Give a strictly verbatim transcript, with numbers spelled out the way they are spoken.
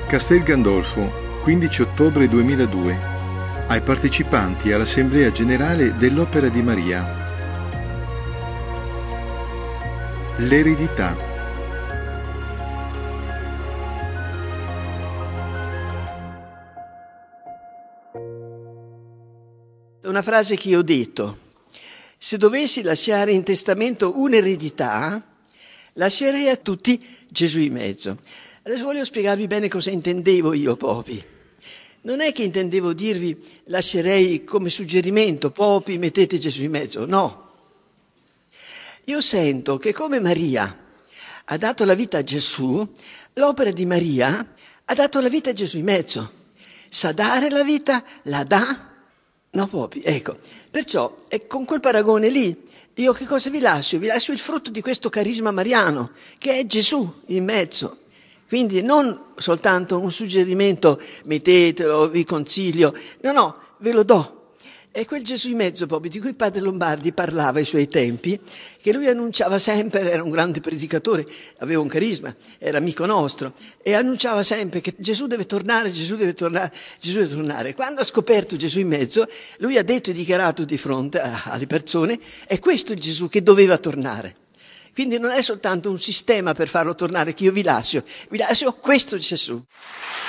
Castel Gandolfo, quindici ottobre duemiladue. Ai partecipanti all'Assemblea Generale dell'Opera di Maria. L'eredità. Una frase che io ho detto: se dovessi lasciare in testamento un'eredità, lascerei a tutti Gesù in mezzo. Adesso voglio spiegarvi bene cosa intendevo io, Popi. Non è che intendevo dirvi lascerei come suggerimento, Popi, mettete Gesù in mezzo, no. Io sento che come Maria ha dato la vita a Gesù, l'opera di Maria ha dato la vita a Gesù in mezzo. Sa dare la vita, la dà. No, Popi, ecco. Perciò, e con quel paragone lì, io che cosa vi lascio? Vi lascio il frutto di questo carisma mariano, che è Gesù in mezzo. Quindi non soltanto un suggerimento, mettetelo, vi consiglio, no, no, ve lo do. È quel Gesù in mezzo, Popi, di cui Padre Lombardi parlava ai suoi tempi, che lui annunciava sempre, era un grande predicatore, aveva un carisma, era amico nostro, e annunciava sempre che Gesù deve tornare, Gesù deve tornare, Gesù deve tornare. Quando ha scoperto Gesù in mezzo, lui ha detto e dichiarato di fronte alle persone, è questo il Gesù che doveva tornare. Quindi non è soltanto un sistema per farlo tornare che io vi lascio, vi lascio questo Gesù.